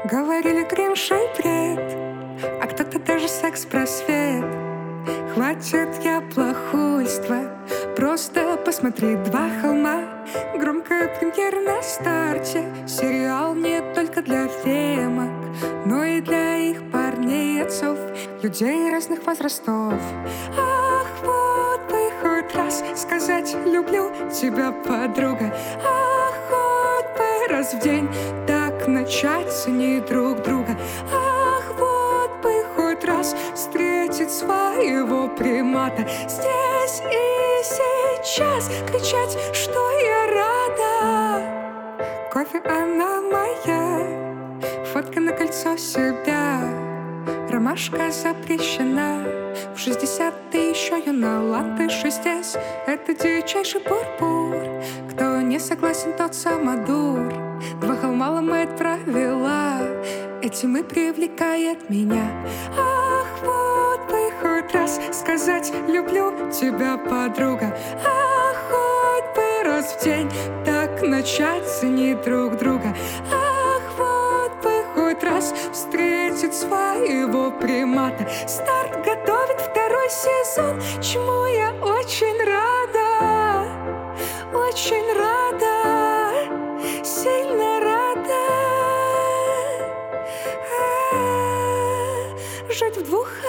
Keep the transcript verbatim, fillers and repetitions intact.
Говорили кринж и бред, а кто-то даже секс-просвет. Хватит яблохульства, просто посмотри два холма. Громкая премьера на старте. Сериал не только для фемок, но и для их парней и отцов, людей разных возрастов. Ах, вот бы хоть раз сказать «люблю тебя, подруга». Ах, хоть бы раз в день так начать ценить друг друга. Ах, вот бы хоть раз встретить своего примата. Здесь и сейчас кричать, что я рада. Кофе, она моя, фотка на кольцо себя. Ромашка запрещена, в шестьдесят ты еще юна. Латыши здесь — это дичайший пурпур. Кто не согласен, тот самодур. Два холма ломает правила, этим и привлекает меня. Ах, вот бы хоть раз сказать «люблю тебя, подруга». Ах, хоть бы раз в день так начать ценить друг друга. Ах, вот бы хоть раз встретить своего примата. Старт готовит второй сезон, чему я очень рада. Очень рада, сильно рада. А-а-а, жить в двух